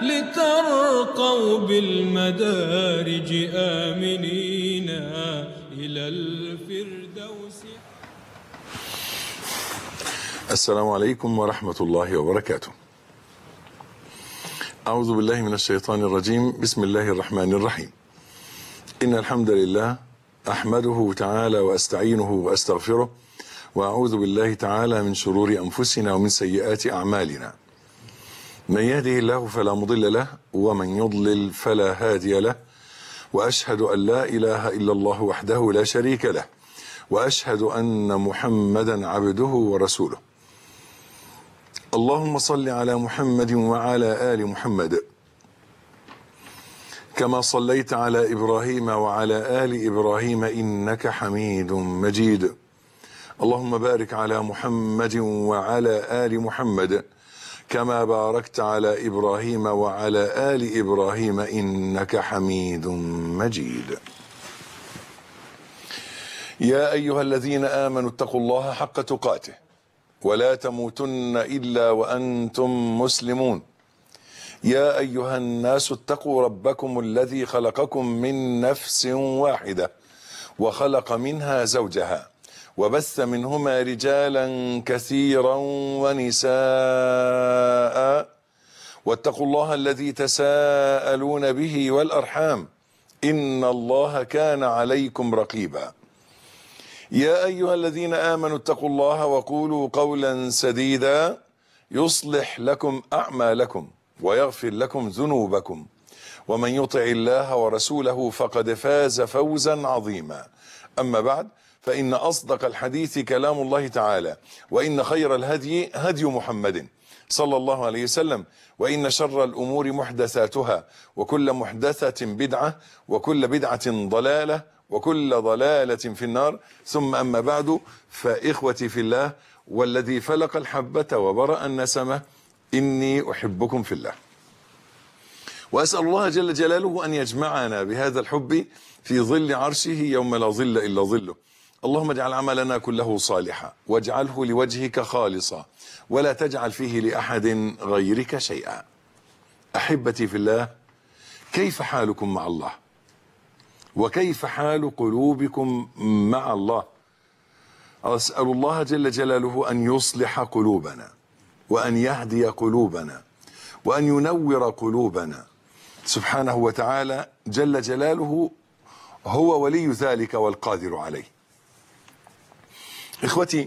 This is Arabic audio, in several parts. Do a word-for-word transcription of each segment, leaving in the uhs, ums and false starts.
لترقوا بالمدارج آمنين إلى الفردوس. السلام عليكم ورحمة الله وبركاته. أعوذ بالله من الشيطان الرجيم. بسم الله الرحمن الرحيم. إن الحمد لله أحمده تعالى وأستعينه وأستغفره، وأعوذ بالله تعالى من شرور أنفسنا ومن سيئات أعمالنا. من يهده الله فلا مضل له، ومن يضلل فلا هادي له، وأشهد أن لا إله إلا الله وحده لا شريك له، وأشهد أن محمدا عبده ورسوله. اللهم صل على محمد وعلى آل محمد كما صليت على إبراهيم وعلى آل إبراهيم إنك حميد مجيد. اللهم بارك على محمد وعلى آل محمد كما باركت على إبراهيم وعلى آل إبراهيم إنك حميد مجيد. يا أيها الذين آمنوا اتقوا الله حق تقاته ولا تموتن إلا وأنتم مسلمون. يا أيها الناس اتقوا ربكم الذي خلقكم من نفس واحدة وخلق منها زوجها وبث منهما رجالا كثيرا ونساء، واتقوا الله الذي تساءلون به والأرحام إن الله كان عليكم رقيبا. يا أيها الذين آمنوا اتقوا الله وقولوا قولا سديدا يصلح لكم أعمالكم ويغفر لكم ذنوبكم، ومن يطع الله ورسوله فقد فاز فوزا عظيما. أما بعد، فإن أصدق الحديث كلام الله تعالى، وإن خير الهدي هدي محمد صلى الله عليه وسلم، وإن شر الأمور محدثاتها، وكل محدثة بدعة، وكل بدعة ضلالة، وكل ضلالة في النار. ثم أما بعد، فإخوتي في الله والذي فلق الحبة وبرأ النسمة، إني أحبكم في الله، وأسأل الله جل جلاله أن يجمعنا بهذا الحب في ظل عرشه يوم لا ظل إلا ظله. اللهم اجعل عملنا كله صالحا، واجعله لوجهك خالصا، ولا تجعل فيه لأحد غيرك شيئا. أحبتي في الله، كيف حالكم مع الله؟ وكيف حال قلوبكم مع الله؟ أسأل الله جل جلاله أن يصلح قلوبنا، وأن يهدي قلوبنا، وأن ينور قلوبنا سبحانه وتعالى جل جلاله، هو ولي ذلك والقادر عليه. إخوتي،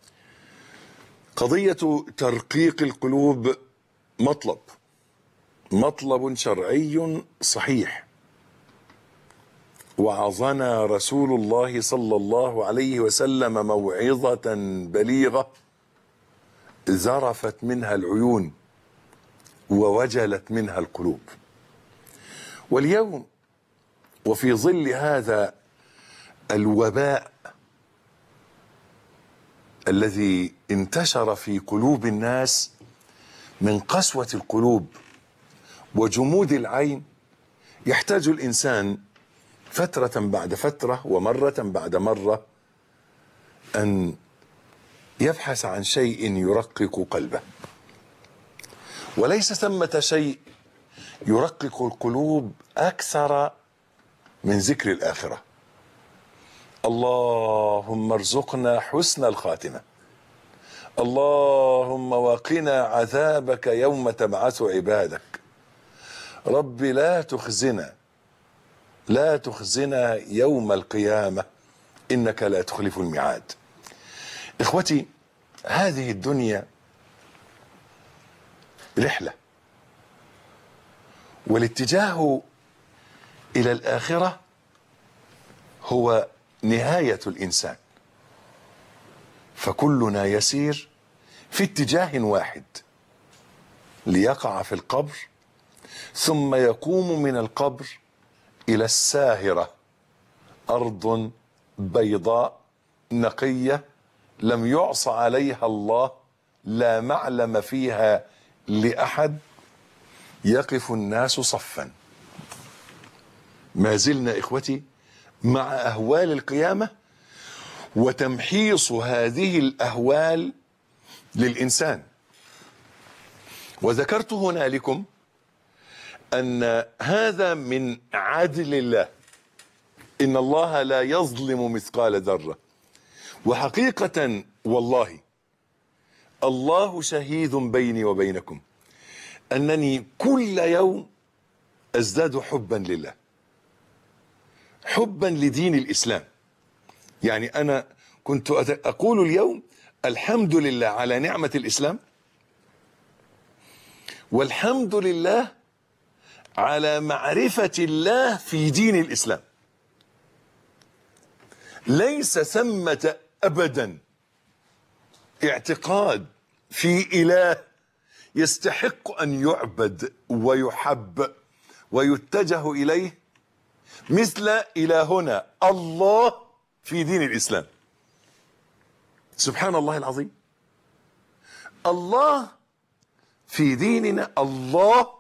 قضية ترقيق القلوب مطلب مطلب شرعي صحيح، وعظنا رسول الله صلى الله عليه وسلم موعظة بليغة ذرفت منها العيون ووجلت منها القلوب. واليوم وفي ظل هذا الوباء الذي انتشر في قلوب الناس من قسوة القلوب وجمود العين، يحتاج الإنسان فترة بعد فترة ومرة بعد مرة أن يبحث عن شيء يرقق قلبه. وليس ثمة شيء يرقق القلوب أكثر من ذكر الآخرة. اللهم ارزقنا حسن الخاتمة، اللهم وقنا عذابك يوم تبعث عبادك. رب لا تخزنا لا تخزنا يوم القيامة إنك لا تخلف الميعاد. إخوتي، هذه الدنيا رحلة، والاتجاه إلى الآخرة هو نهاية الإنسان، فكلنا يسير في اتجاه واحد ليقع في القبر، ثم يقوم من القبر إلى الساهرة، أرض بيضاء نقية لم يعص عليها الله، لا معلم فيها لأحد، يقف الناس صفا. ما زلنا إخوتي مع أهوال القيامة وتمحيص هذه الأهوال للإنسان. وذكرت هنا لكم أن هذا من عدل الله، إن الله لا يظلم مثقال ذرة. وحقيقة والله الله شهيد بيني وبينكم أنني كل يوم أزداد حبا لله، حبا لدين الإسلام. يعني أنا كنت أقول اليوم الحمد لله على نعمة الإسلام، والحمد لله على معرفة الله في دين الإسلام. ليس ثمة أبدا اعتقاد في إله يستحق أن يعبد ويحب ويتجه إليه مثل إلهنا الله في دين الإسلام. سبحان الله العظيم. الله في ديننا، الله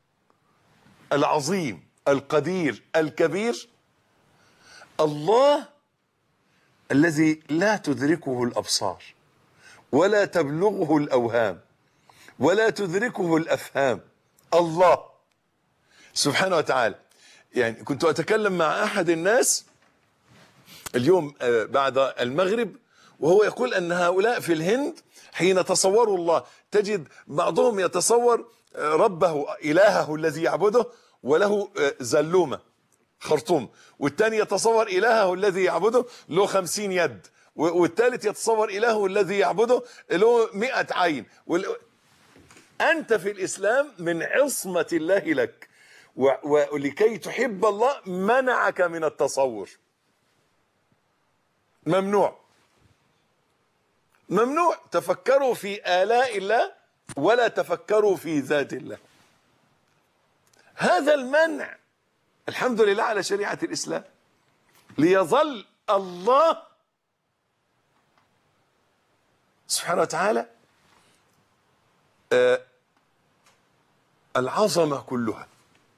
العظيم القدير الكبير، الله الذي لا تدركه الأبصار ولا تبلغه الأوهام ولا تدركه الأفهام، الله سبحانه وتعالى. يعني كنت أتكلم مع أحد الناس اليوم بعد المغرب، وهو يقول أن هؤلاء في الهند حين تصوروا الله تجد بعضهم يتصور ربه إلهه الذي يعبده وله زلومة خرطوم، والثاني يتصور إلهه الذي يعبده له خمسين يد، والثالث يتصور إلهه الذي يعبده له مئة عين. أنت في الإسلام من عصمة الله لك، ولكي تحب الله منعك من التصور. ممنوع ممنوع تفكروا في آلاء الله ولا تفكروا في ذات الله. هذا المنع الحمد لله على شريعة الإسلام، ليظل الله سبحانه وتعالى آه العظمة كلها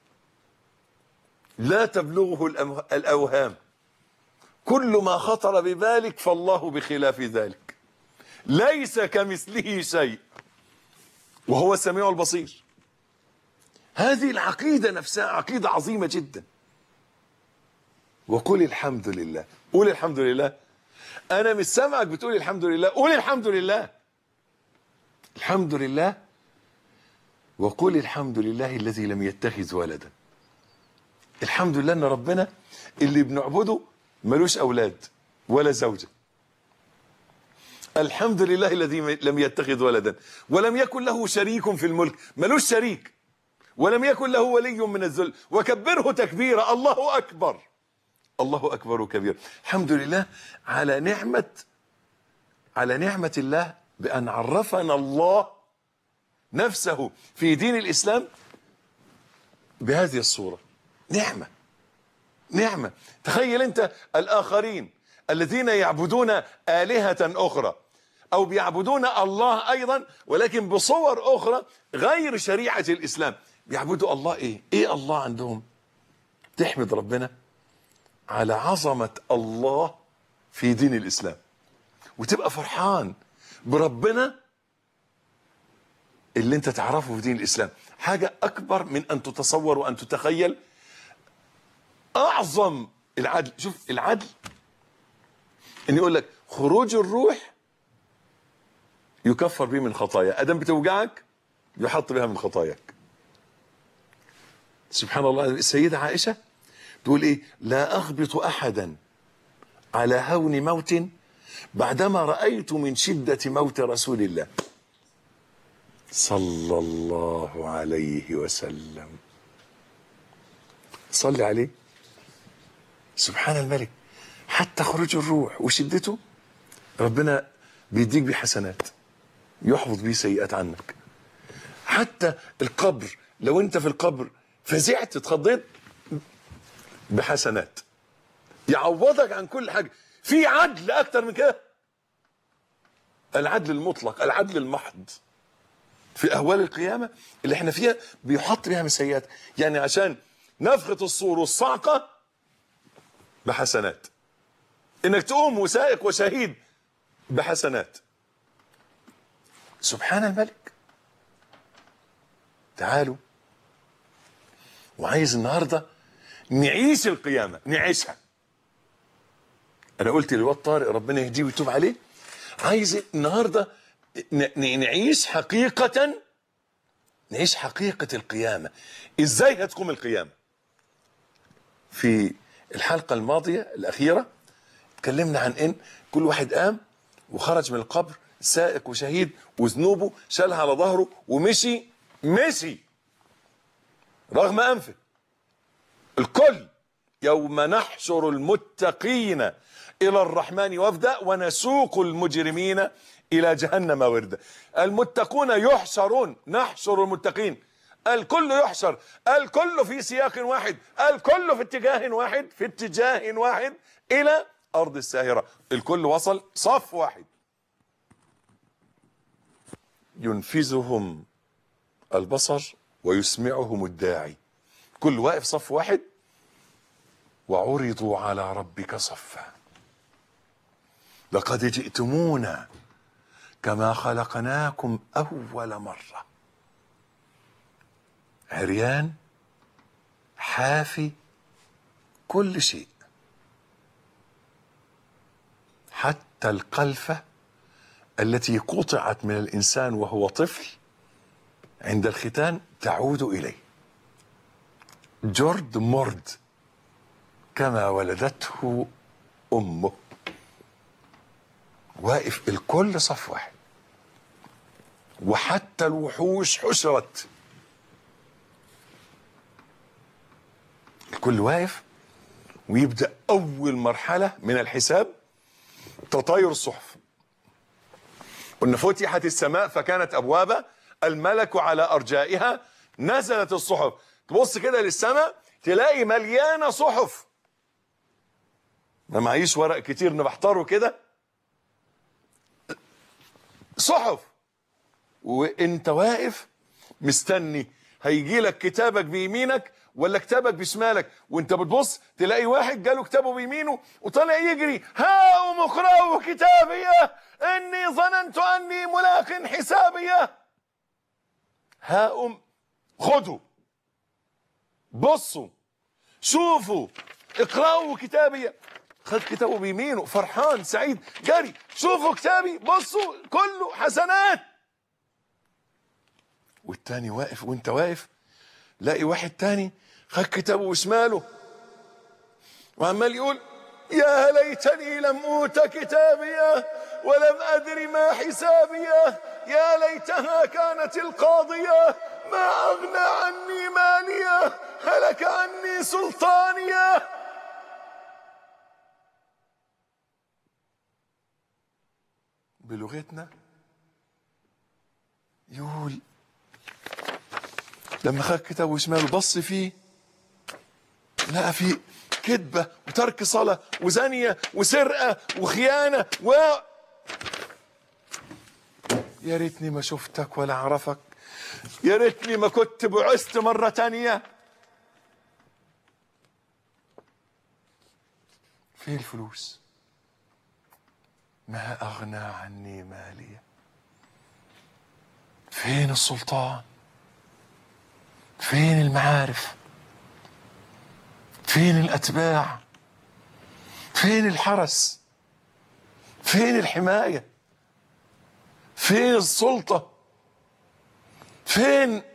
لا تبلغه الأوهام، كل ما خطر ببالك فالله بخلاف ذلك، ليس كمثله شيء وهو السميع البصير. هذه العقيدة نفسها عقيدة عظيمة جدا. وقل الحمد لله، قول الحمد لله. أنا مش سامعك بتقول الحمد لله، قول الحمد لله. الحمد لله. وقل الحمد لله الذي لم يتخذ ولدا. الحمد لله ان ربنا اللي بنعبده ملوش اولاد ولا زوجة. الحمد لله الذي لم يتخذ ولدا ولم يكن له شريك في الملك، ملوش شريك، ولم يكن له ولي من الذل وكبره تكبيرا. الله اكبر، الله اكبر كبير. الحمد لله على نعمة على نعمة الله بأن عرفنا الله نفسه في دين الإسلام بهذه الصورة. نعمة نعمة. تخيل أنت الآخرين الذين يعبدون آلهة أخرى أو بيعبدون الله أيضا ولكن بصور أخرى غير شريعة الإسلام، بيعبدوا الله إيه؟ إيه الله عندهم؟ تحمد ربنا على عظمة الله في دين الإسلام، وتبقى فرحان بربنا اللي انت تعرفه في دين الإسلام. حاجة أكبر من أن تتصور وأن تتخيل. أعظم العدل، شوف العدل إن يقول لك خروج الروح يكفر به من خطايا، أدم بتوجعك يحط بها من خطاياك. سبحان الله. السيدة عائشة تقول إيه؟ لا أغبط أحدا على هون موت بعدما رأيت من شدة موت رسول الله صلى الله عليه وسلم. صلي عليه. سبحان الملك. حتى خروج الروح وشدته ربنا بيديك بحسنات يحفظ بيه سيئات عنك. حتى القبر لو انت في القبر فزعت اتخضيت بحسنات يعوضك عن كل حاجة. في عدل اكتر من كده؟ العدل المطلق، العدل المحض في أهوال القيامة اللي احنا فيها بيحط بها من سيئات. يعني عشان نفخة الصور والصعقة بحسنات، انك تقوم وسائق وشهيد بحسنات. سبحان الملك. تعالوا وعايز النهاردة نعيش القيامة، نعيشها. أنا قلت للواد طارق ربنا يهديه ويتوب عليه، عايز النهاردة نعيش حقيقة، نعيش حقيقة القيامة. إزاي هتقوم القيامة؟ في الحلقة الماضية الأخيرة اتكلمنا عن إن كل واحد قام وخرج من القبر سائق وشهيد، وذنوبه شالها على ظهره ومشي مشي رغم أنفه. الكل يوم نحشر المتقين إلى الرحمن وفدا ونسوق المجرمين إلى جهنم وردا. المتقون يحشرون، نحشر المتقين، الكل يحشر، الكل في سياق واحد، الكل في اتجاه واحد، في اتجاه واحد إلى أرض الساهرة. الكل وصل صف واحد، ينفذهم البصر ويسمعهم الداعي. كل واقف صف واحد، وعرضوا على ربك صفا لقد جئتمونا كما خلقناكم أول مرة. عريان حافي كل شيء، حتى القلفة التي قطعت من الإنسان وهو طفل عند الختان تعود إليه. جرد مرد كما ولدته أمه. واقف الكل صف واحد، وحتى الوحوش حشرت، الكل واقف. ويبدأ أول مرحلة من الحساب تطاير الصحف. قلنا فتحت السماء فكانت أبوابا، الملك على أرجائها، نزلت الصحف. تبص كده للسماء تلاقي مليانة صحف. ما معيش ورق كتير نبحتره كده، صحف. وانت واقف مستني هيجي لك كتابك بيمينك ولا كتابك بشمالك، وانت بتبص تلاقي واحد جاله كتابه بيمينه وطالع يجري، هاؤم اقرأوا كتابيه اني ظننت اني ملاق حسابيه. هاؤم خدوا، بصوا، شوفوا، اقرأوا كتابيه. خد كتابه بيمينه فرحان سعيد، جري، شوفوا كتابي، بصوا كله حسنات. والتاني واقف، وانت واقف لاقي واحد تاني خد كتابه بشماله وعمال يقول يا ليتني لم اوت كتابيه ولم ادري ما حسابيه، يا ليتها كانت القاضيه ما اغنى عني ماليه هلك عني سلطانيه. بلغتنا يقول لما خد كتابه شماله بص فيه لقى فيه كذبة وترك صلاة وزانية وسرقة وخيانة و يا ريتني ما شفتك ولا عرفك، يا ريتني ما كنت بعثت مرة تانية. فين الفلوس؟ ما أغنى عني مالية. فين السلطان؟ فين المعارف؟ فين الأتباع؟ فين الحرس؟ فين الحماية؟ فين السلطة؟ فين؟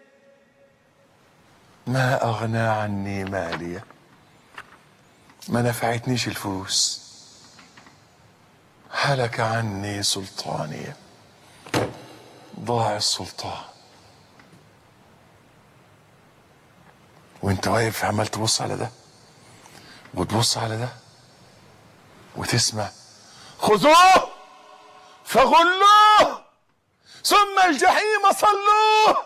ما أغنى عني مالية. ما نفعتنيش الفلوس، هلك عني سلطانية، ضاع السلطان. وانت واقف عمال تبص على ده وتبص على ده وتسمع خذوه فغلوه ثم الجحيم صلوه.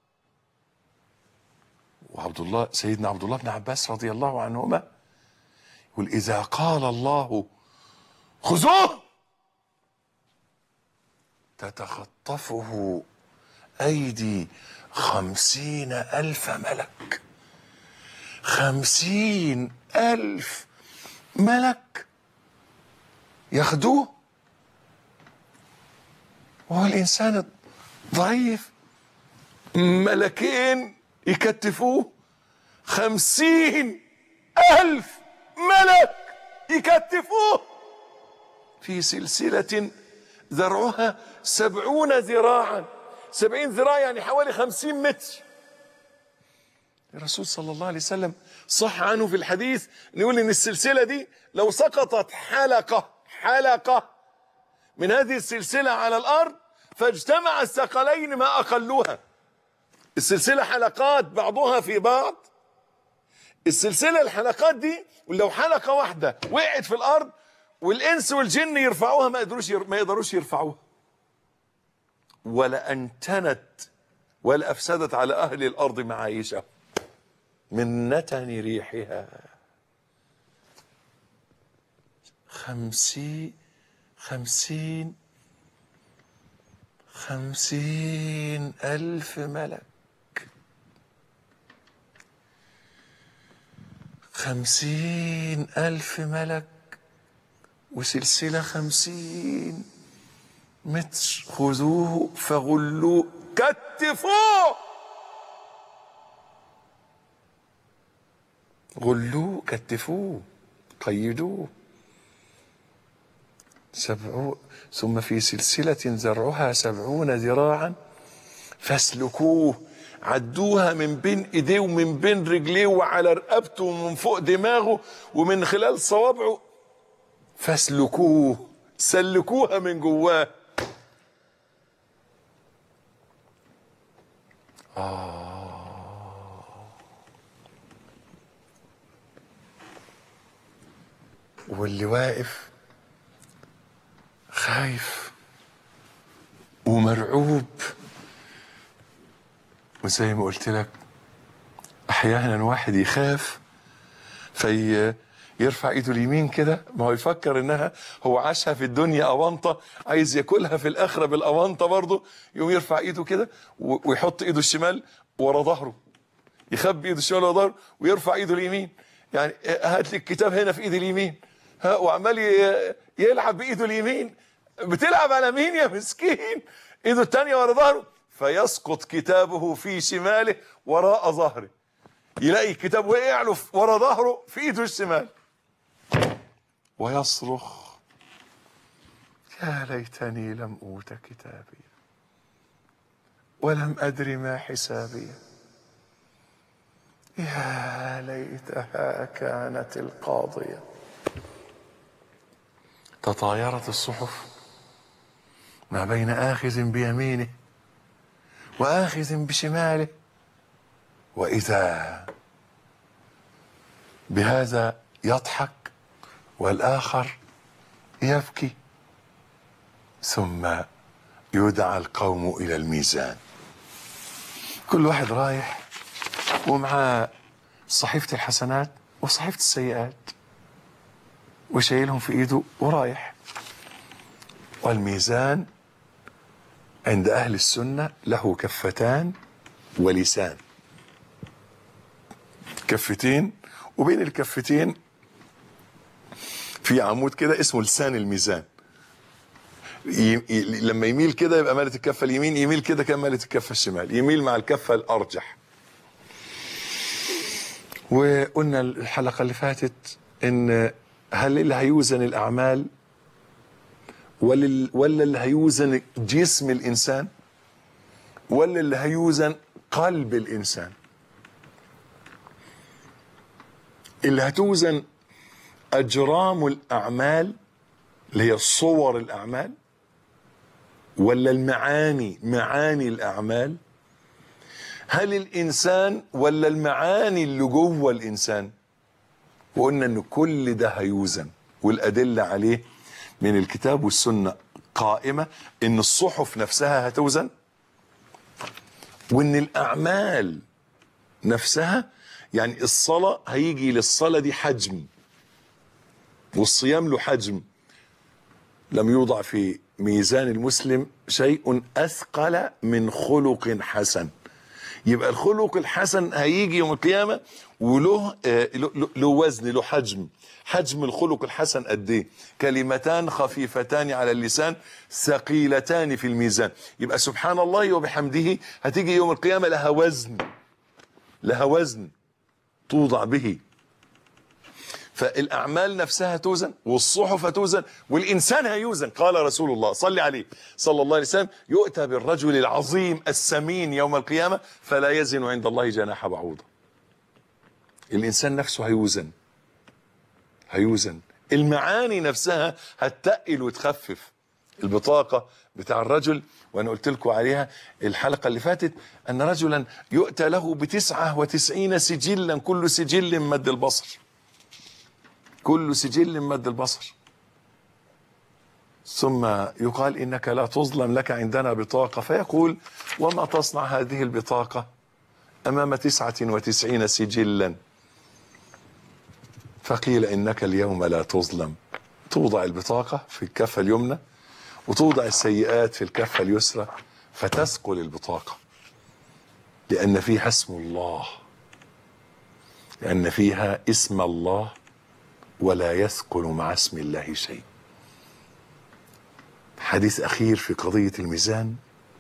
وعبد الله سيدنا عبد الله بن عباس رضي الله عنهما يقول إذا قال الله خذوه تتخطفه أيدي خمسين ألف ملك. خمسين ألف ملك ياخدوه، وهو الإنسان ضعيف ملكين يكتفوه خمسين ألف ملك يكتفوه في سلسلة ذرعها سبعون ذراعا. سبعين ذراع يعني حوالي خمسين متر. الرسول صلى الله عليه وسلم صح عنه في الحديث نقول ان السلسلة دي لو سقطت حلقة حلقة من هذه السلسلة على الأرض فاجتمع الثقلين ما أقلوها. السلسلة حلقات بعضها في بعض. السلسلة الحلقات دي ولو حلقة واحدة وقعت في الأرض والإنس والجن يرفعوها ما يقدروش ما يقدروش يرفعوها. ولا أنتنت ولا أفسدت على أهل الأرض معايشهم من نتن ريحها. خمسين خمسين خمسين ألف ملك. خمسين ألف ملك وسلسلة خمسين متر. خذوه فغلوه كتفوه. غلوه كتفوه قيدوه. سبعون ثم في سلسلة ذرعها سبعون ذراعا فاسلكوه. عدوها من بين ايديه ومن بين رجليه وعلى رقبته ومن فوق دماغه ومن خلال صوابعه. فاسلكوه سلكوها من جواه. آه. واللي واقف خايف ومرعوب. وزي ما قلت لك احيانا واحد يخاف في يرفع ايده اليمين كده، ما هو يفكر انها هو عاشها في الدنيا اونطه عايز ياكلها في الاخره بالاونطه برضه، يقوم يرفع ايده كده ويحط ايده الشمال ورا ظهره، يخبي ايده الشمال ورا ظهره ويرفع ايده اليمين. يعني هات لي الكتاب هنا في ايد اليمين، ها، وعمال يلعب بايده اليمين. بتلعب على مين يا مسكين؟ ايده الثانيه ورا ظهره، فيسقط كتابه في شماله وراء ظهره، يلاقي الكتاب وقع له ورا ظهره في ايده الشمال ويصرخ يا ليتني لم اوت كتابي ولم ادر ما حسابي يا ليتها كانت القاضية. تطايرت الصحف ما بين آخذ بيمينه وآخذ بشماله، وإذا بهذا يضحك والآخر يبكي. ثم يدعى القوم إلى الميزان، كل واحد رايح ومعاه صحيفة الحسنات وصحيفة السيئات وشايلهم في ايده ورايح. والميزان عند أهل السنة له كفتان ولسان. كفتين وبين الكفتين في عمود كده اسمه لسان الميزان. لما يميل كده يبقى مالت الكفة اليمين، يميل كده كان مالت الكفة الشمال، يميل مع الكفة الأرجح. وقلنا الحلقة اللي فاتت ان هل اللي هيوزن الأعمال ولا ولا اللي هيوزن جسم الإنسان ولا اللي هيوزن قلب الإنسان؟ اللي هتوزن أجرام الأعمال اللي هي صور الأعمال ولا المعاني معاني الأعمال؟ هل الإنسان ولا المعاني اللي جوه الإنسان؟ وقلنا إن كل ده هيوزن، والأدلة عليه من الكتاب والسنة قائمة، إن الصحف نفسها هتوزن، وإن الأعمال نفسها، يعني الصلاة هيجي للصلاة دي حجم والصيام له حجم. لم يوضع في ميزان المسلم شيء أثقل من خلق حسن. يبقى الخلق الحسن هيجي يوم القيامة وله آه له وزن، له حجم. حجم الخلق الحسن قد ايه؟ كلمتان خفيفتان على اللسان ثقيلتان في الميزان. يبقى سبحان الله وبحمده هتيجي يوم القيامة لها وزن، لها وزن. توضع به. فالأعمال نفسها توزن، والصحف توزن، والإنسان هيوزن. قال رسول الله صلى عليه صلى الله عليه وسلم: يؤتى بالرجل العظيم السمين يوم القيامة فلا يزن عند الله جناح بعوضة. الإنسان نفسه هيوزن، هيوزن. المعاني نفسها هتتقل وتخفف. البطاقة بتاع الرجل، وأنا قلت لكم عليها الحلقة اللي فاتت، أن رجلا يؤتى له بتسعة وتسعين سجلا، كل سجل مد البصر، كل سجل مد البصر. ثم يقال: إنك لا تظلم، لك عندنا بطاقة. فيقول: وما تصنع هذه البطاقة أمام تسعة وتسعين سجلا؟ فقيل: إنك اليوم لا تظلم. توضع البطاقة في الكفة اليمنى، وتوضع السيئات في الكفة اليسرى، فتثقل البطاقة، لأن فيها اسم الله، لأن فيها اسم الله، ولا يثقل مع اسم الله شيء. حديث أخير في قضية الميزان.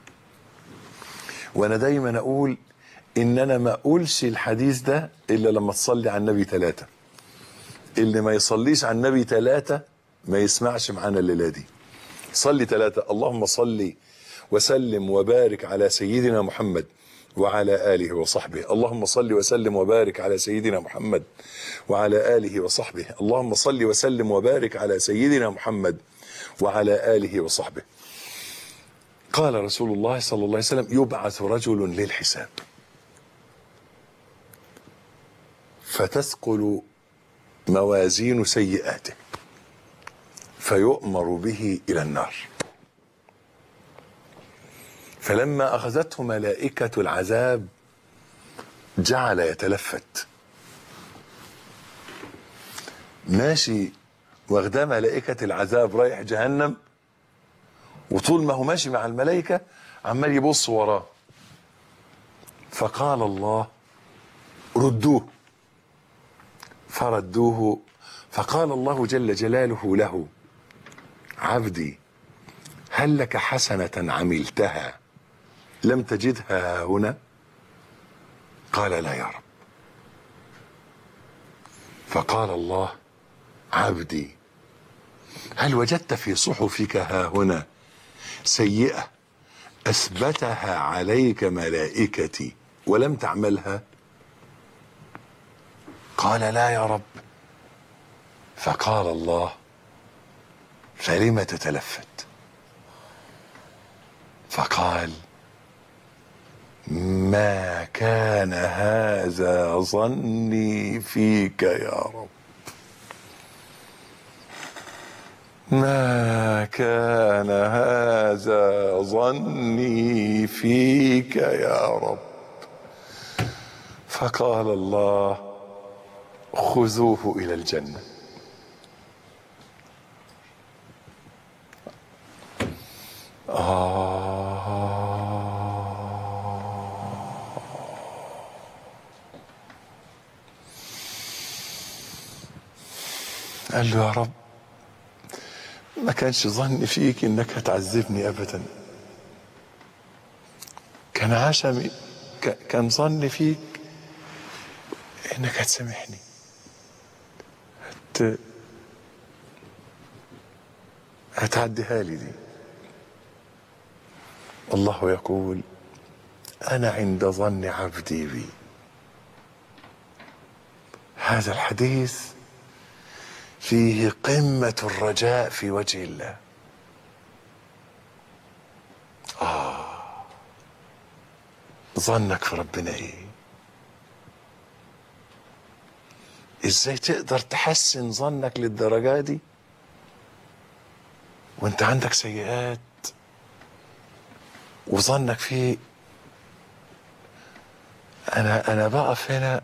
وأنا دايما أقول إن أنا ما أقولش الحديث ده إلا لما تصلي على النبي ثلاثة. اللي ما يصليش على النبي ثلاثة ما يسمعش معانا الليلة دي. صلي ثلاثة: اللهم صل وسلم وبارك على سيدنا محمد وعلى آله وصحبه. اللهم صل وسلم وبارك على سيدنا محمد وعلى آله وصحبه. اللهم صل وسلم وبارك على سيدنا محمد وعلى آله وصحبه. قال رسول الله صلى الله عليه وسلم: يبعث رجل للحساب فتثقل موازين سيئاته فيؤمر به إلى النار. فلما أخذته ملائكة العذاب جعل يتلفت، ماشي واخداه ملائكة العذاب رايح جهنم، وطول ما هو ماشي مع الملائكة عمال يبص وراه. فقال الله: ردوه. فردوه، فقال الله جل جلاله له: عبدي هل لك حسنة عملتها لم تجدها هنا؟ قال: لا يا رب. فقال الله: عبدي هل وجدت في صحفك ها هنا سيئة أثبتها عليك ملائكتي ولم تعملها؟ قال: لا يا رب. فقال الله: فلم تتلفت؟ فقال: ما كان هذا ظني فيك يا رب، ما كان هذا ظني فيك يا رب. فقال الله: خذوه إلى الجنة. آه قال له: يا رب ما كانش ظني فيك انك هتعذبني ابدا، كان عشمي كان ظني فيك انك هتسامحني، هت هتعديها لي دي. الله يقول: أنا عند ظن عبدي بي. هذا الحديث فيه قمة الرجاء في وجه الله. آه ظنك في ربنا إيه؟ إزاي تقدر تحسن ظنك للدرجة دي وانت عندك سيئات وظنك فيه؟ انا انا بقف هنا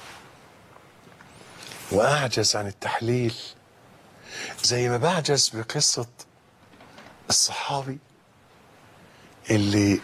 واعجز عن التحليل، زي ما بعجز بقصة الصحابي اللي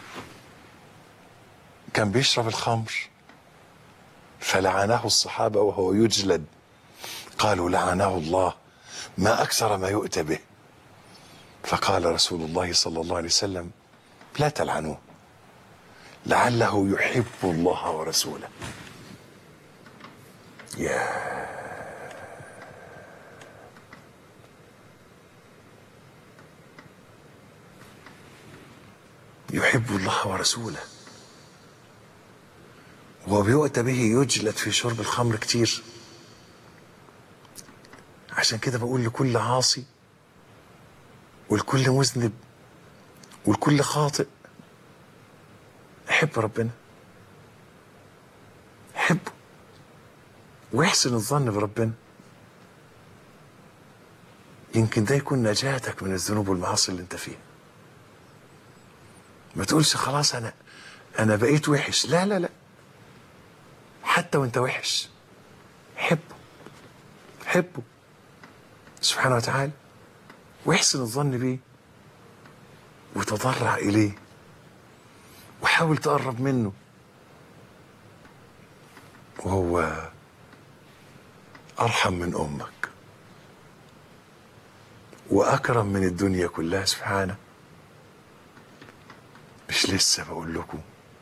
كان بيشرب الخمر فلعنه الصحابة وهو يجلد، قالوا: لعنه الله، ما أكثر ما يؤتى به. فقال رسول الله صلى الله عليه وسلم: لا تلعنوه، لعله يحب الله ورسوله. يا يحب الله ورسوله وبيؤتى به يجلد في شرب الخمر كتير. عشان كده بقول لكل عاصي ولكل مذنب ولكل خاطئ، حب ربنا، حبه واحسن الظن بربنا. يمكن ده يكون نجاتك من الذنوب والمعاصي اللي انت فيها. ما تقولش خلاص انا انا بقيت وحش، لا لا لا، حتى وانت وحش حبه، حبه سبحانه وتعالى، واحسن الظن بيه وتضرع اليه وحاول تقرب منه، وهو ارحم من امك واكرم من الدنيا كلها سبحانه. مش لسه بقول لكم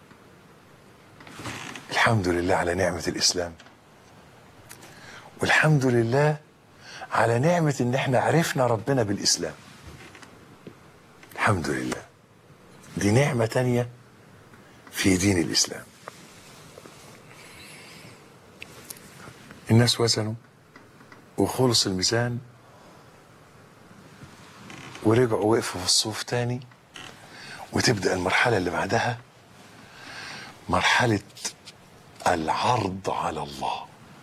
الحمد لله على نعمة الإسلام، والحمد لله على نعمة إن احنا عرفنا ربنا بالإسلام. الحمد لله، دي نعمة تانية في دين الإسلام. الناس وزنوا وخلص الميزان ورجعوا وقفوا في الصوف تاني، وتبدأ المرحلة اللي بعدها مرحلة العرض على الله.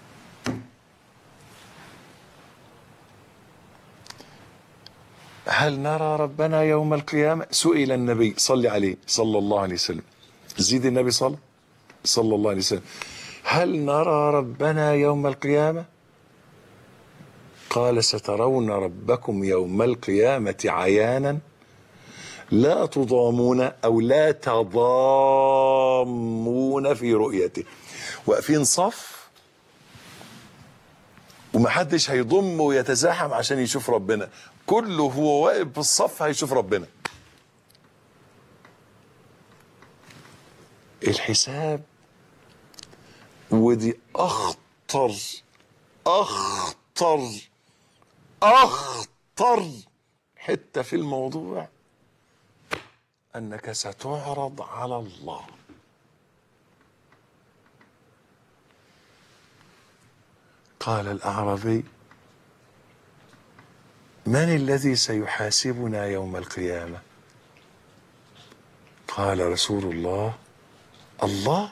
هل نرى ربنا يوم القيامة؟ سئل النبي صلى عليه صلى الله عليه وسلم، زيد النبي صلى صلى الله عليه وسلم، هل نرى ربنا يوم القيامة؟ قال سترون ربكم يوم القيامة عيانا لا تضامون أو لا تضامون في رؤيته. واقفين صف ومحدش هيضم ويتزاحم عشان يشوف ربنا، كله هو واقف في الصف هيشوف ربنا. الحساب، ودي أخطر أخطر أخطر حتة في الموضوع، أنك ستعرض على الله. قال الأعرابي من الذي سيحاسبنا يوم القيامة؟ قال رسول الله الله.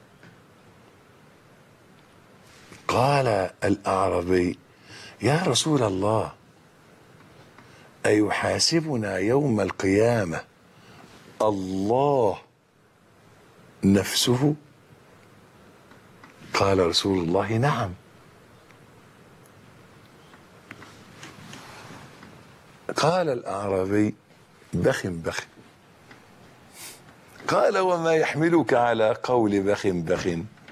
قال الأعرابي يا رسول الله أيحاسبنا يوم القيامة الله نفسه؟ قال رسول الله نعم. قال الأعرابي بخ بخ. قال وما يحملك على قول بخ بخ؟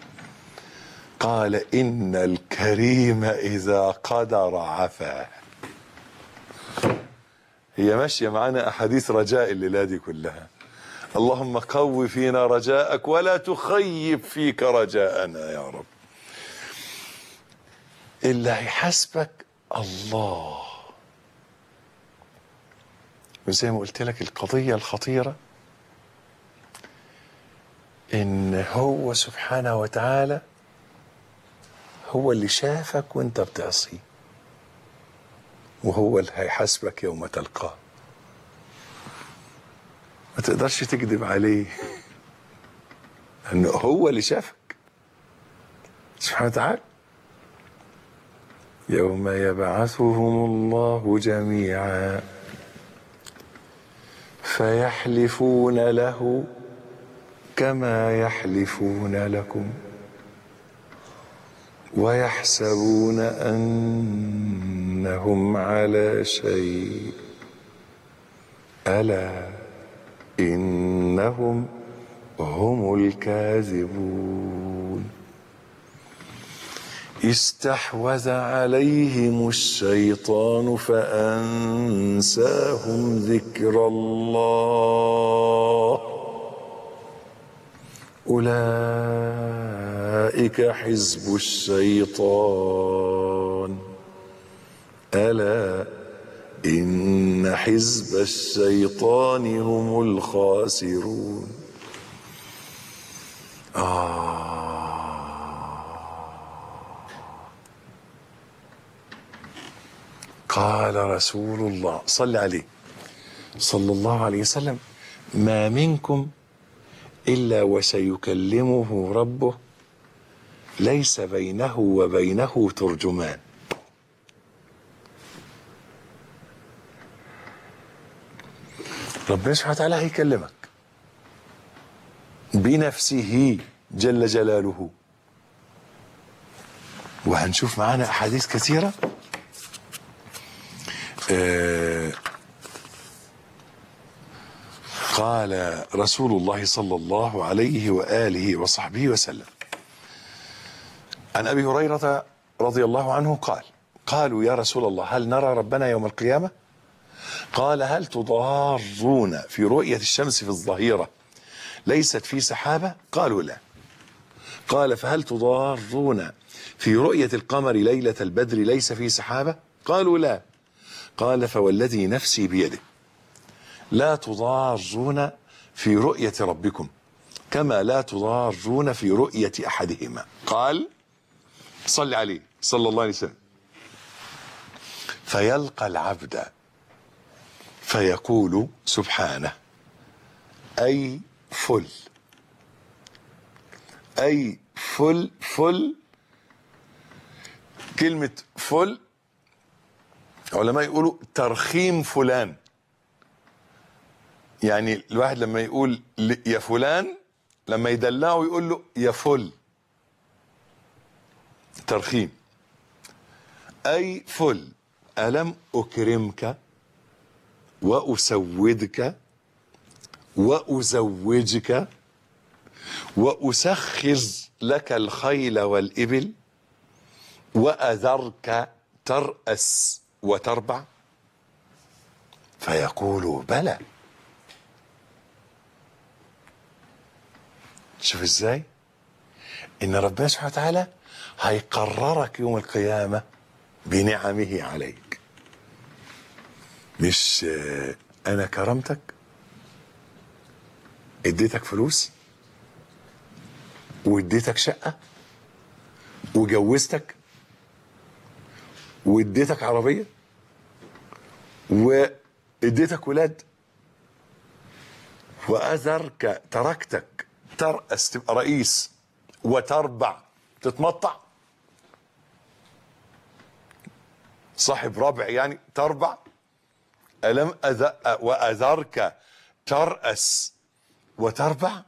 قال إن الكريم إذا قدر عفا. هي ماشية معنا أحاديث رجاء الليلة دي كلها. اللهم قو فينا رجاءك ولا تخيب فيك رجاءنا يا رب. اللي هيحاسبك الله. وزي ما قلت لك القضية الخطيرة إن هو سبحانه وتعالى هو اللي شافك وانت بتعصيه، وهو اللي هيحاسبك يوم تلقاه. ما تقدرش تكذب عليه انه هو اللي شافك سبحانه وتعالى. يوم يبعثهم الله جميعا فيحلفون له كما يحلفون لكم ويحسبون أنهم على شيء ألا إنهم هم الكاذبون. استحوذ عليهم الشيطان فأنساهم ذكر الله أولئك أولئك حزب الشيطان ألا إن حزب الشيطان هم الخاسرون. آه. قال رسول الله صلى عليه صلى الله عليه وسلم: ما منكم إلا وسيكلمه ربه ليس بينه وبينه ترجمان. ربنا سبحانه وتعالى هيكلمك بنفسه جل جلاله، وهنشوف معانا أحاديث كثيرة. آه قال رسول الله صلى الله عليه وآله وصحبه وسلم عن أبي هريرة رضي الله عنه قال: قالوا يا رسول الله هل نرى ربنا يوم القيامة؟ قال: هل تضارون في رؤية الشمس في الظهيرة ليست في سحابة؟ قالوا لا. قال: فهل تضارون في رؤية القمر ليلة البدر ليس في سحابة؟ قالوا لا. قال: فوالذي نفسي بيده لا تضارون في رؤية ربكم كما لا تضارون في رؤية أحدهما. قال صل عليه صلى الله عليه وسلم: فيلقى العبد فيقول سبحانه أي فل أي فل فل. كلمة فل علماء يقولوا ترخيم فلان، يعني الواحد لما يقول يا فلان لما يدلعه يقول له يا فل، ترخيم. أي فل ألم أكرمك وأسودك وأزوجك وأسخر لك الخيل والإبل وأذرك ترأس وتربع؟ فيقول بلى. شوف ازاي ان ربنا سبحانه وتعالى هيقررك يوم القيامة بنعمه عليك. مش انا كرمتك اديتك فلوس واديتك شقة وجوزتك واديتك عربية واديتك ولاد وأذرك تركتك ترأس تبقى رئيس وتربع تتمطع صاحب ربع يعني تربع. ألم أذ... وأذرك ترأس وتربع.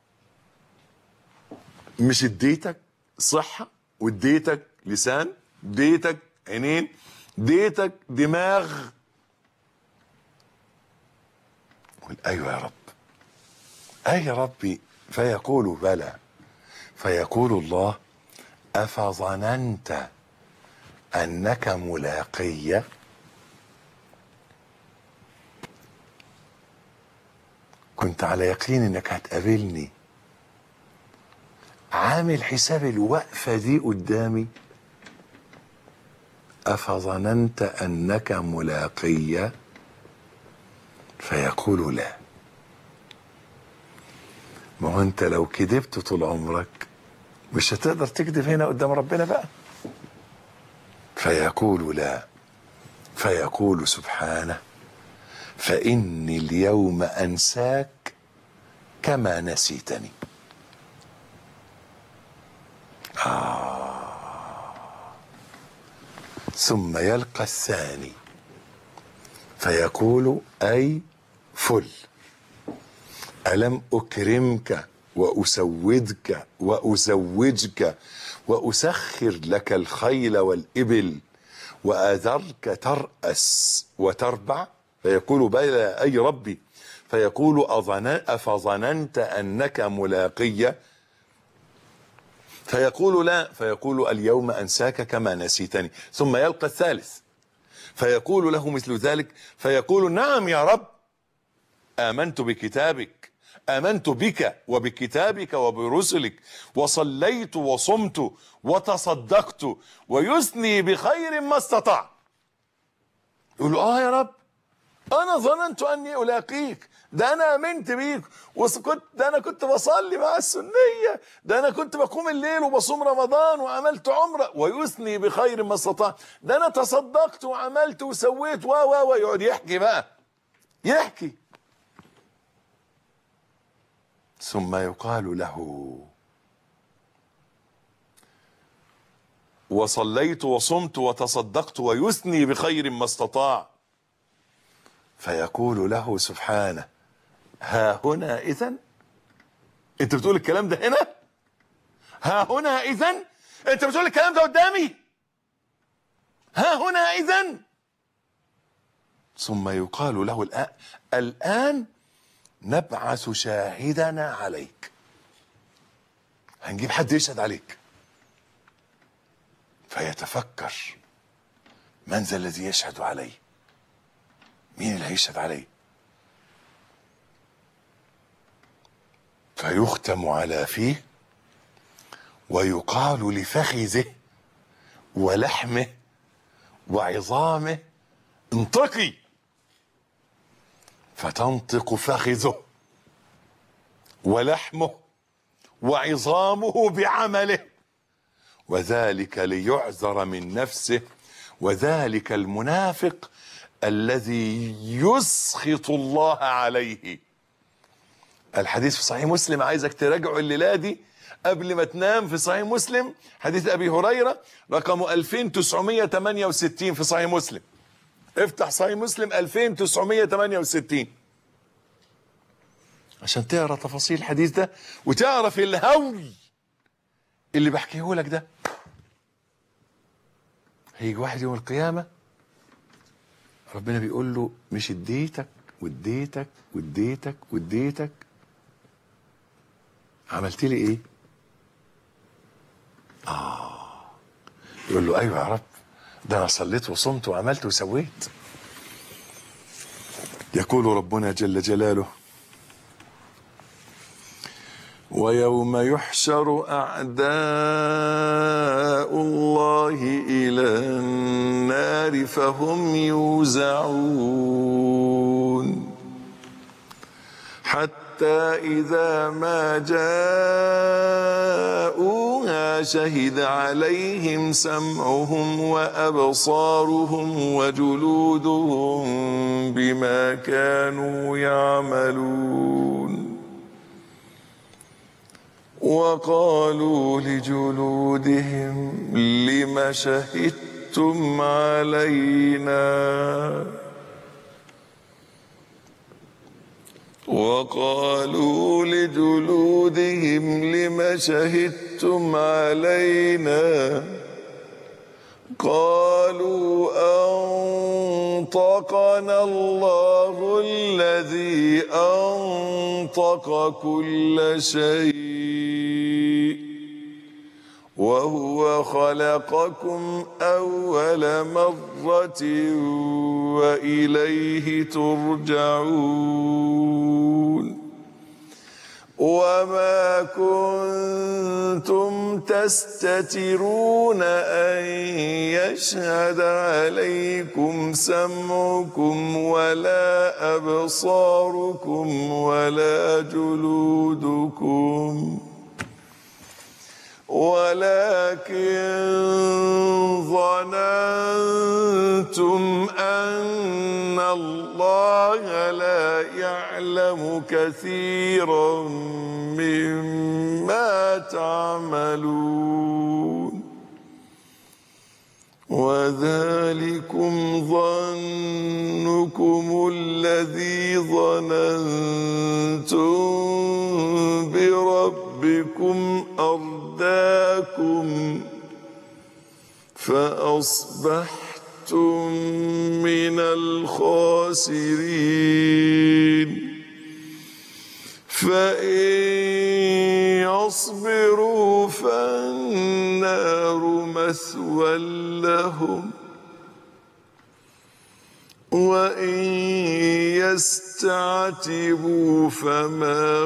مش اديتك صحة واديتك لسان اديتك عينين اديتك دماغ. قل ايوه يا رب اي يا ربي. فيقول بلى. فيقول الله افظننت انك ملاقي؟ كنت على يقين انك هتقابلني، عامل حساب الوقفة دي قدامي؟ افظننت انك ملاقي؟ فيقول لا. ما هو انت لو كذبت طول عمرك مش هتقدر تكذب هنا قدام ربنا بقى. فيقول لا. فيقول سبحانه فإني اليوم أنساك كما نسيتني. آه. ثم يلقى الثاني فيقول أي فل ألم أكرمك وأسودك وأزوجك وأسخر لك الخيل والإبل وأذرك ترأس وتربع؟ فيقول بلى أي ربي. فيقول أفظننت أنك ملاقي؟ فيقول لا. فيقول اليوم أنساك كما نسيتني. ثم يلقى الثالث فيقول له مثل ذلك. فيقول نعم يا رب آمنت بكتابك آمنت بك وبكتابك وبرسلك وصليت وصمت وتصدقت ويثني بخير ما استطاع. يقول له اه يا رب انا ظننت اني الاقيك، ده انا امنت بيك وكنت، ده انا كنت بصلي مع السنيه، ده انا كنت بقوم الليل وبصوم رمضان وعملت عمره، ويثني بخير ما استطاع، ده انا تصدقت وعملت وسويت و و و يقعد يحكي بقى يحكي. ثم يقال له وصليت وصمت وتصدقت ويثني بخير ما استطاع، فيقول له سبحانه ها هنا إذن؟ انت بتقول الكلام ده هنا؟ ها هنا إذن؟ انت بتقول الكلام ده قدامي؟ ها هنا إذن؟ ثم يقال له الآن الآن نبعث شاهدنا عليك، هنجيب حد يشهد عليك. فيتفكر من ذا الذي يشهد علي؟ مين اللي هيشهد علي؟ فيختم على فيه ويقال لفخذه ولحمه وعظامه انطقي، فتنطق فخذه ولحمه وعظامه بعمله، وذلك ليعذر من نفسه، وذلك المنافق الذي يسخط الله عليه. الحديث في صحيح مسلم، عايزك تراجعه الليله دي قبل ما تنام، في صحيح مسلم حديث ابي هريره رقمه ألفين وتسعمائة وثمانية وستين في صحيح مسلم. افتح صحيح مسلم ألفين وتسعمائة وثمانية وستين عشان تقرا تفاصيل الحديث ده وتعرف الهول اللي بحكيه لك ده. هيجي واحد يوم القيامه ربنا بيقول له مش اديتك واديتك واديتك واديتك، عملت لي ايه؟ اه يقول له ايوه يا رب، ده انا صليت وصمت وعملت وسويت. يقول ربنا جل جلاله ويوم يحشر أعداء الله إلى النار فهم يوزعون حتى إذا ما جاءوها شهد عليهم سمعهم وأبصارهم وجلودهم بما كانوا يعملون. وقالوا لجلودهم لم شهدتم علينا وقالوا لجلودهم لم شهدتم علينا قالوا أنطقنا الله الذي أنطق كل شيء وهو خلقكم أول مرة وإليه ترجعون. وما كنتم تستترون أن يشهد عليكم سمعكم ولا أبصاركم ولا جلودكم ولكن ظننتم أن الله لا يعلم كثيرا مما تعملون. وذلكم ظنكم الذي ظننتم بربكم أرداكم فأصبحتم من الخاسرين. فإن يصبروا فالنار مثوى لهم وإن يستعتبوا فما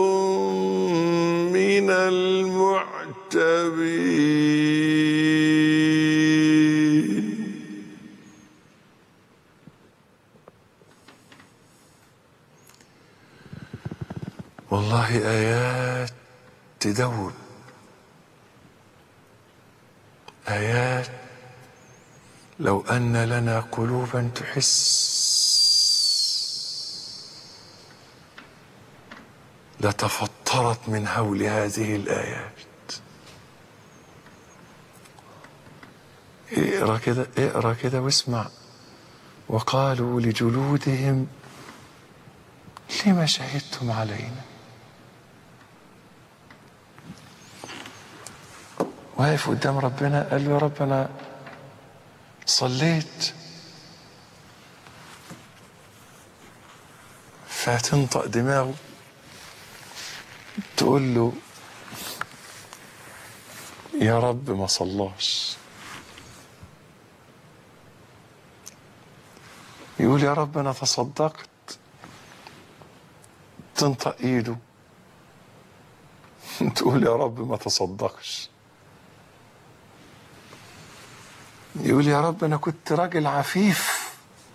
هم من المعتبين. والله آيات تدوب، آيات لو أن لنا قلوبا تحس لتفطرت من هول هذه الآيات. اقرأ كده، اقرأ كده واسمع. وقالوا لجلودهم لما شهدتم علينا. واقف قدام ربنا قال له يا رب أنا صليت، فتنطق دماغه تقول له يا رب ما صلاش. يقول يا رب أنا تصدقت، تنطق ايده تقول يا رب ما تصدقش. يقول يا رب أنا كنت راجل عفيف،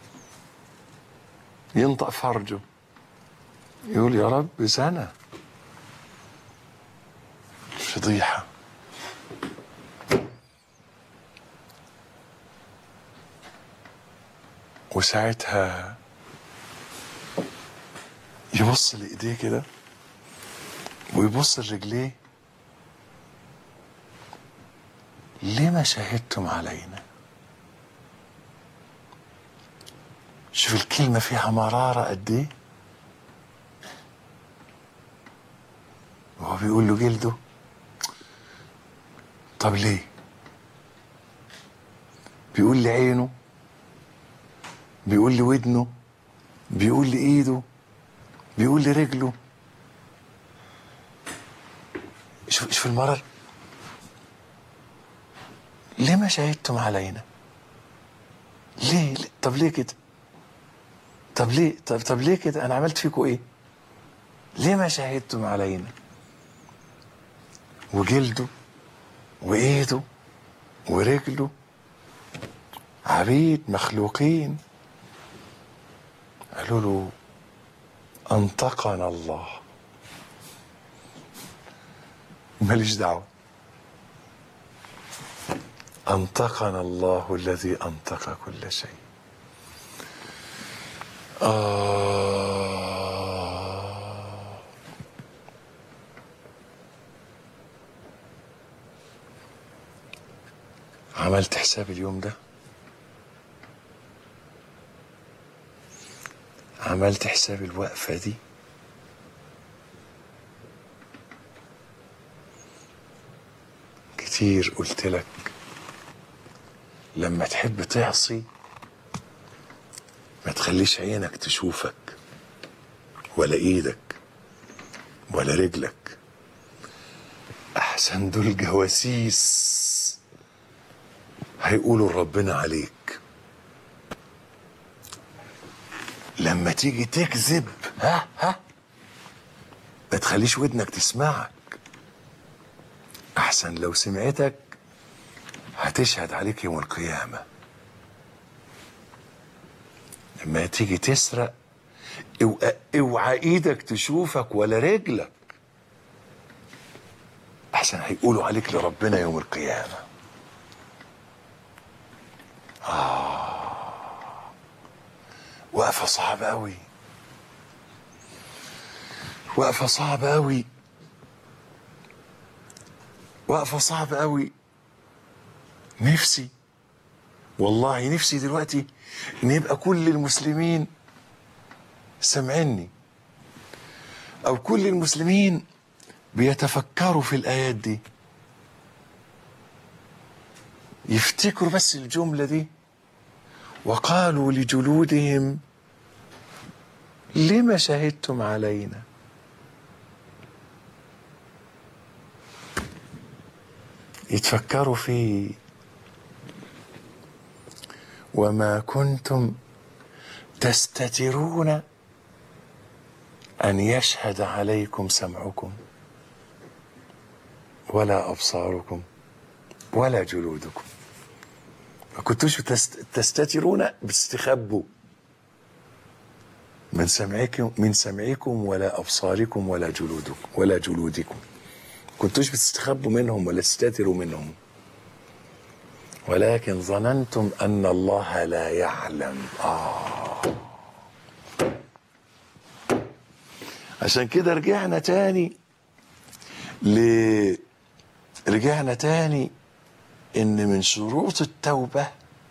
ينطق فرجه يقول يا رب زنا. فضيحة. وساعتها يبص لإيديه كده ويبص لرجليه، لما شهدتم علينا. شوف الكلمة فيها مرارة قد ايه. وهو بيقول له جلده، طب ليه؟ بيقول لي عينه، بيقول لي ودنه، بيقول لي ايده، بيقول لي رجله. شوف شوف المرار. ليه ما شهدتم علينا؟ ليه؟ ليه؟ طب ليه كده؟ طب ليه؟ طب طب ليه كده؟ انا عملت فيكم ايه؟ ليه ما شهدتم علينا؟ وجلده وايده ورجله عبيد مخلوقين. قالوا له انطقنا الله. ماليش دعوه. انطقنا الله الذي انطق كل شيء. آه عملت حساب اليوم ده، عملت حساب الوقفة دي. كتير قلت لك لما تحب تعصي ما تخليش عينك تشوفك ولا ايدك ولا رجلك، احسن دول جواسيس هيقولوا ربنا عليك. لما تيجي تكذب ها ها ما تخليش ودنك تسمعك، احسن لو سمعتك هتشهد عليك يوم القيامة. لما تيجي تسرق اوعى ايدك تشوفك ولا رجلك، احسن هيقولوا عليك لربنا يوم القيامة. آه وقفة صعبة قوي، وقفة صعبة قوي، وقفة صعبة قوي. نفسي والله نفسي دلوقتي ان يبقى كل المسلمين سمعني، او كل المسلمين بيتفكروا في الايات دي، يفتكروا بس الجملة دي. وقالوا لجلودهم لما شهدتم علينا. يتفكروا في وما كنتم تستترون أن يشهد عليكم سمعكم ولا أبصاركم ولا جلودكم. ما كنتوش تستترون، بتستخبوا من سمعكم من سمعكم ولا أبصاركم ولا جلودكم ولا جلودكم. ما كنتوش بتستخبوا منهم ولا تستتروا منهم، ولكن ظننتم أن الله لا يعلم. آه عشان كده رجعنا تاني ل رجعنا تاني إن من شروط التوبة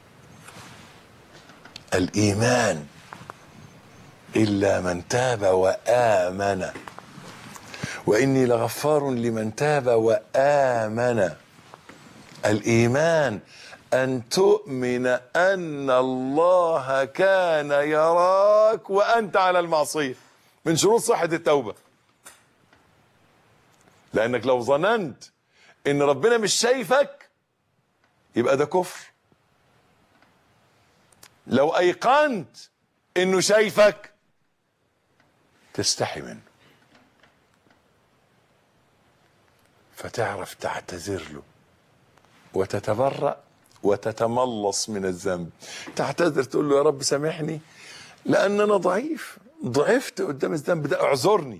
الإيمان، إلا من تاب وآمن وإني لغفار لمن تاب وآمن. الإيمان أن تؤمن أن الله كان يراك وأنت على المعصية، من شروط صحة التوبة. لأنك لو ظننت إن ربنا مش شايفك يبقى ده كفر. لو أيقنت إنه شايفك تستحي منه، فتعرف تعتذر له وتتبرأ وتتملص من الذنب. تعتذر تقول له يا رب سامحني لأن أنا ضعيف، ضعفت قدام الذنب ده، اعذرني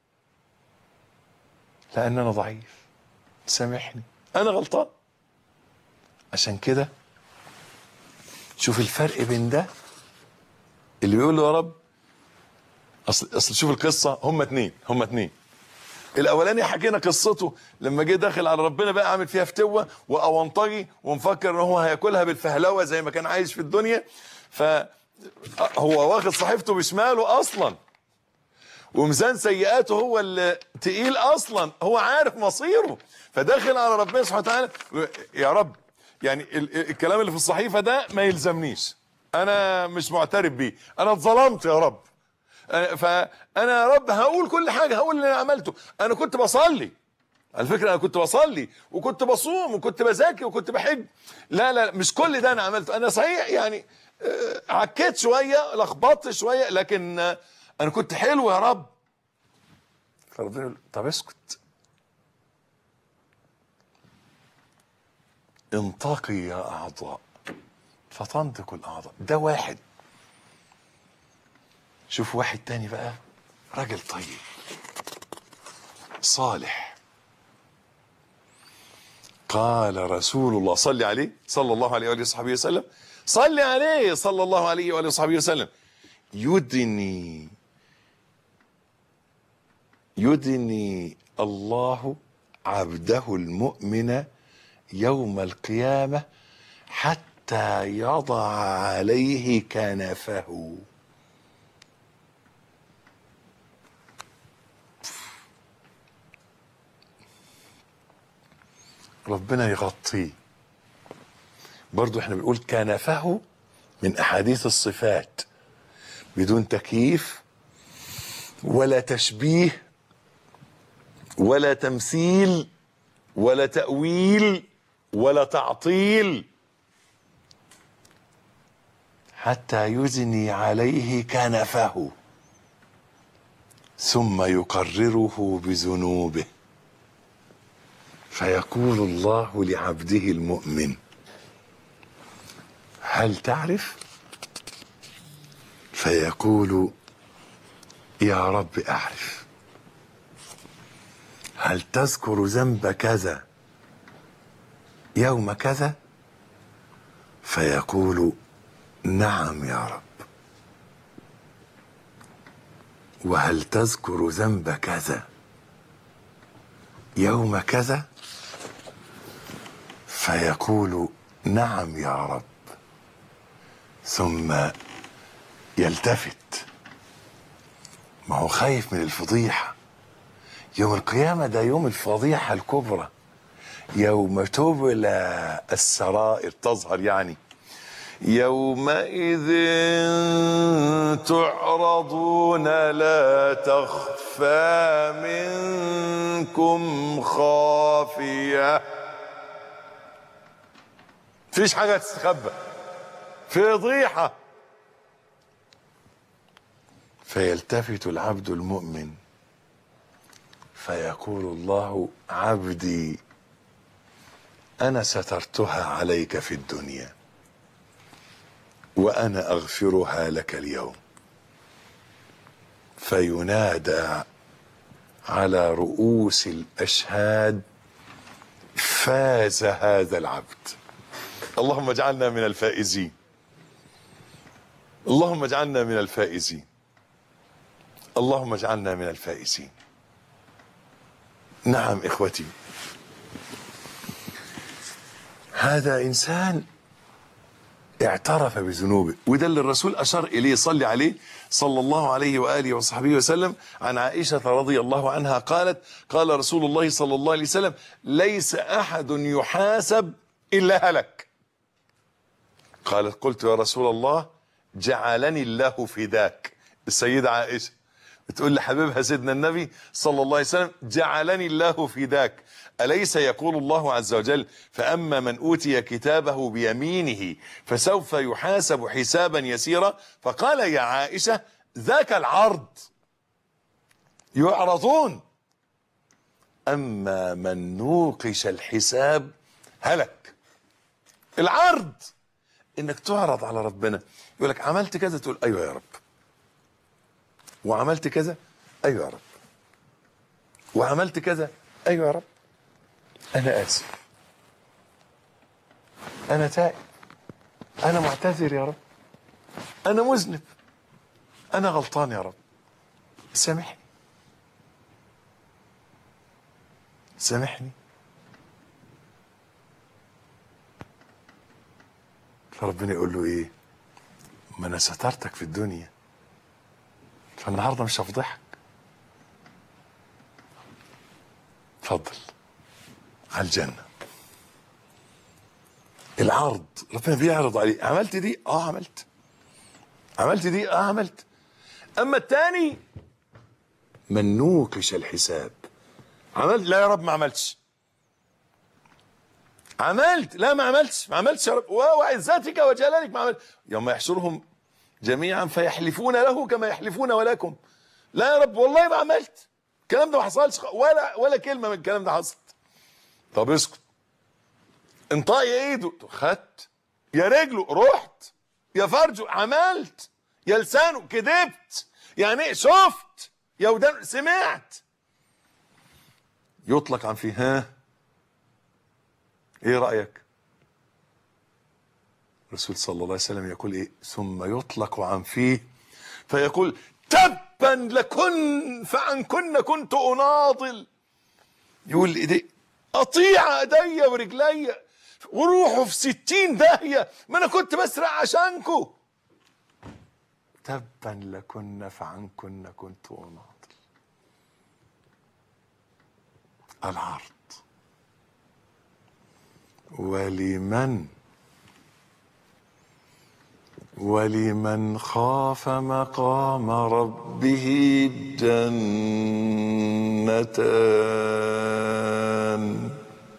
لأن أنا ضعيف، سامحني أنا غلطان. عشان كده شوف الفرق بين ده اللي بيقول له يا رب، اصل اصل شوف القصه، هم اتنين هم اتنين الاولاني حكينا قصته لما جه داخل على ربنا بقى عامل فيها فتوه واونطجي ومفكر ان هو هياكلها بالفهلوه زي ما كان عايش في الدنيا، فهو واخد صحيفته بشماله اصلا، وميزان سيئاته هو اللي تقيل اصلا، هو عارف مصيره، فداخل على ربنا سبحانه وتعالى يا رب يعني الكلام اللي في الصحيفه ده ما يلزمنيش، انا مش معترف بيه، انا اتظلمت يا رب، فانا يا رب هقول كل حاجه، هقول اللي انا عملته. انا كنت بصلي على فكره، انا كنت بصلي وكنت بصوم وكنت بذاكر وكنت بحج، لا لا مش كل ده انا عملته، انا صحيح يعني عكيت شويه، لخبطت شويه، لكن انا كنت حلو يا رب. فربنا يقول طب اسكت، انطقي يا اعضاء فتنطق الاعضاء. ده واحد. شوف واحد تاني بقى، راجل طيب صالح، قال رسول الله صلي عليه صلى الله عليه وآله وصحبه وسلم، صلي عليه صلى الله عليه وآله وصحبه وسلم، يدني يدني الله عبده المؤمن يوم القيامة حتى يضع عليه كنفه. ربنا يغطيه. برضو احنا بنقول كنفه من احاديث الصفات بدون تكييف ولا تشبيه ولا تمثيل ولا تأويل ولا تعطيل، حتى يزني عليه كنفه ثم يقرره بذنوبه، فيقول الله لعبده المؤمن هل تعرف؟ فيقول يا رب أعرف. هل تذكر ذنب كذا يوم كذا؟ فيقول نعم يا رب. وهل تذكر ذنب كذا يوم كذا؟ فيقول نعم يا رب. ثم يلتفت، ما هو خايف من الفضيحة. يوم القيامة ده يوم الفضيحة الكبرى، يوم تبلى السرائر، تظهر يعني، يومئذ تعرضون لا تخفى منكم خافية. مفيش حاجة تستخبى، فضيحة فيلتفت العبد المؤمن فيقول الله عبدي أنا سترتها عليك في الدنيا وأنا أغفرها لك اليوم. فينادى على رؤوس الأشهاد فاز هذا العبد. اللهم اجعلنا من الفائزين، اللهم اجعلنا من الفائزين، اللهم اجعلنا من الفائزين. نعم إخوتي، هذا إنسان اعترف بذنوبه، وده اللي الرسول أشار إليه صلى عليه صلى الله عليه وآله وصحبه وسلم. عن عائشة رضي الله عنها قالت قال رسول الله صلى الله عليه وسلم ليس أحد يحاسب إلا هلك. قالت قلت يا رسول الله جعلني الله فداك. السيدة عائشة بتقول لحبيبها سيدنا النبي صلى الله عليه وسلم جعلني الله فداك، أليس يقول الله عز وجل فأما من أوتي كتابه بيمينه فسوف يحاسب حسابا يسيرا. فقال يا عائشة ذاك العرض يعرضون، أما من نوقش الحساب هلك. العرض انك تعرض على ربنا، يقول لك عملت كذا تقول ايوه يا رب، وعملت كذا ايوه يا رب، وعملت كذا ايوه يا رب، انا اسف، انا تائب، انا معتذر يا رب، انا مذنب، انا غلطان يا رب، سامحني سامحني. فربنا يقول له ايه؟ ما انا سترتك في الدنيا فالنهارده مش هفضحك، اتفضل على الجنه. العرض ربنا بيعرض عليه، عملت دي اه عملت، عملت دي اه عملت. اما الثاني من نوقش الحساب، عملت لا يا رب ما عملتش، عملت لا ما عملتش ما عملتش يا رب وعزتك وجلالك ما عملت. يوم يحشرهم جميعا فيحلفون له كما يحلفون ولكم، لا يا رب والله ما عملت الكلام ده، ما حصلش ولا ولا كلمه من الكلام ده حصلت. طب اسكت، انطق يا ايده خدت، يا رجله رحت، يا فرجه عملت، يا لسانه كذبت، يعني شفت، يا ودان سمعت. يطلق عن فيه ها ايه رأيك؟ الرسول صلى الله عليه وسلم يقول ايه؟ ثم يطلق عن فيه فيقول تبا لكن فعنكن كنت اناضل. يقول ايدي قطيع ايديا ورجليا وروحوا في ستين داهية، ما انا كنت بسرق عشانكو. تبا لكن فعنكن كنت اناضل. العرض. ولمن ولمن خاف مقام ربه جنتان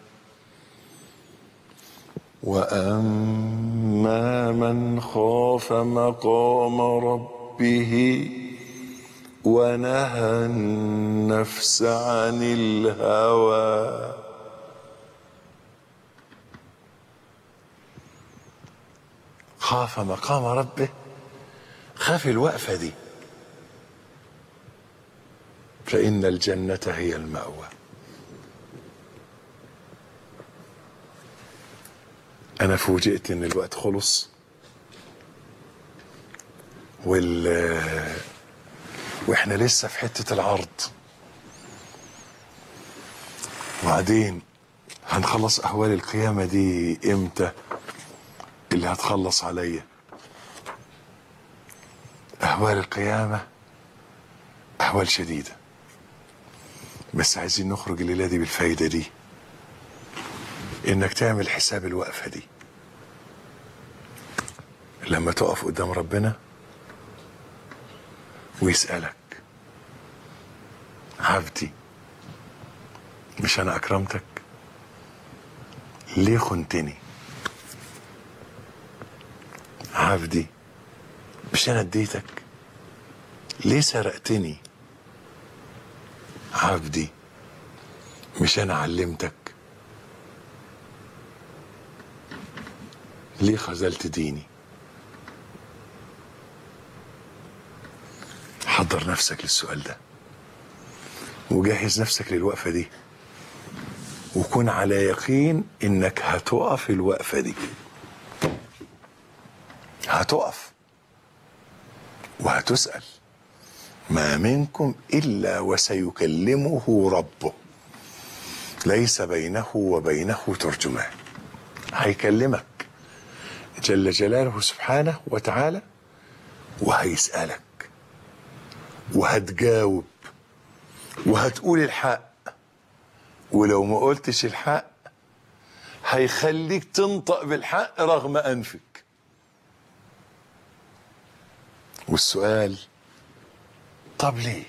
وأما من خاف مقام ربه ونهى النفس عن الهوى خاف مقام ربه، خاف الوقفة دي، فإن الجنة هي المأوى. أنا فوجئت إن الوقت خلص وال وإحنا لسه في حتة العرض، وبعدين هنخلص أهوال القيامة دي إمتى؟ اللي هتخلص عليا أهوال القيامة أهوال شديدة، بس عايزين نخرج الليلة دي بالفايدة دي، إنك تعمل حساب الوقفة دي لما تقف قدام ربنا ويسألك عبدي مش أنا أكرمتك؟ ليه خنتني؟ عبدي مش أنا اديتك؟ ليه سرقتني عبدي؟ مش انا علمتك؟ ليه خذلت ديني؟ حضر نفسك للسؤال ده وجهز نفسك للوقفة دي، وكن على يقين انك هتقف الوقفة دي، هتقف وهتسأل. ما منكم إلا وسيكلمه ربه ليس بينه وبينه ترجمان. هيكلمك جل جلاله سبحانه وتعالى، وهيسألك وهتجاوب وهتقول الحق، ولو ما قلتش الحق هيخليك تنطق بالحق رغم أنفك. والسؤال طب ليه؟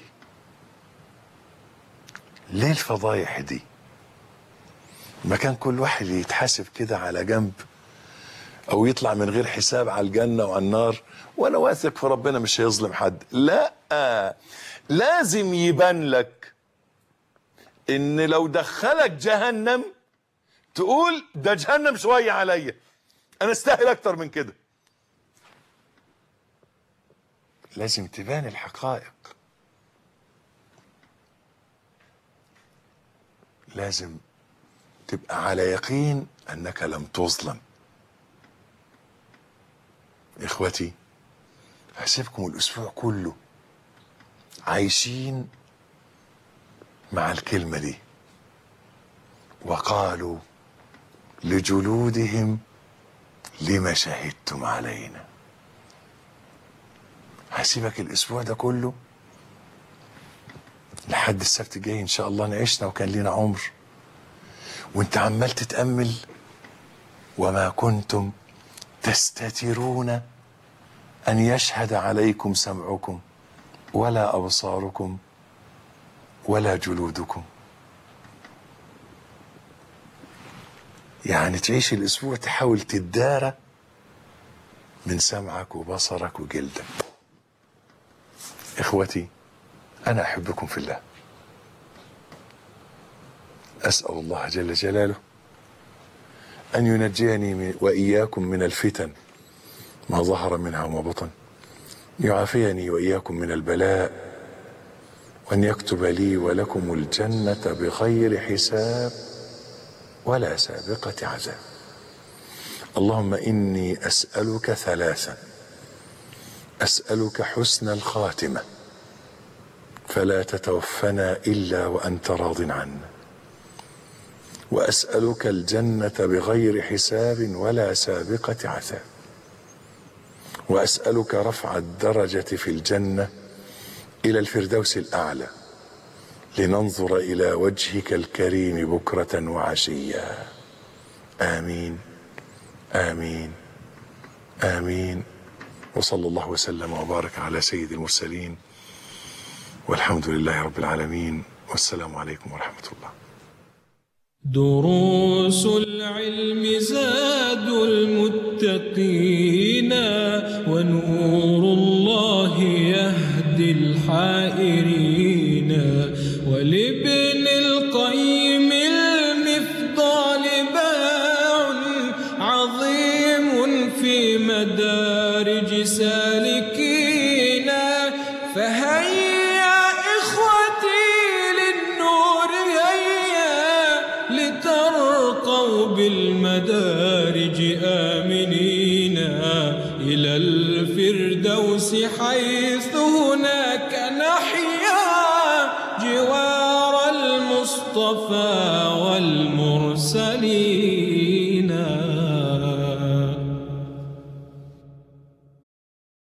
ليه الفضايح دي؟ ما كان كل واحد يتحاسب كده على جنب، او يطلع من غير حساب على الجنة وعلى النار، وانا واثق في ربنا مش هيظلم حد. لا، لازم يبان لك ان لو دخلك جهنم تقول ده جهنم شوية عليا، انا استاهل اكتر من كده. لازم تبان الحقائق، لازم تبقى على يقين انك لم تظلم. اخوتي، هسيبكم الاسبوع كله عايشين مع الكلمة دي. وقالوا لجلودهم لما شهدتم علينا. هسيبك الاسبوع ده كله لحد السبت الجاي ان شاء الله، نعيشنا وكان لينا عمر، وانت عمال تتأمل وما كنتم تستترون ان يشهد عليكم سمعكم ولا ابصاركم ولا جلودكم. يعني تعيش الاسبوع تحاول تدارى من سمعك وبصرك وجلدك. اخوتي، انا احبكم في الله. اسأل الله جل جلاله ان ينجيني واياكم من الفتن ما ظهر منها وما بطن، يعافيني واياكم من البلاء، وان يكتب لي ولكم الجنة بغير حساب ولا سابقة عذاب. اللهم اني اسألك ثلاثا: اسألك حسن الخاتمة فلا تتوفنا الا وانت راض عنا، واسألك الجنة بغير حساب ولا سابقة عذاب، واسألك رفع الدرجة في الجنة الى الفردوس الاعلى لننظر الى وجهك الكريم بكرة وعشيا. امين امين امين. وصلى الله وسلم وبارك على سيد المرسلين، والحمد لله رب العالمين، والسلام عليكم ورحمة الله. دروس العلم زاد المتقين، ونور الله يهدي الحائرين، ولابن القيم المفضال باع عظيم في مدارج سالكين. فهيا إخوتي للنور هيا، لترقوا بالمدارج آمنين إلى الفردوس، حيث هناك نحيا جوار المصطفى والمرسلين.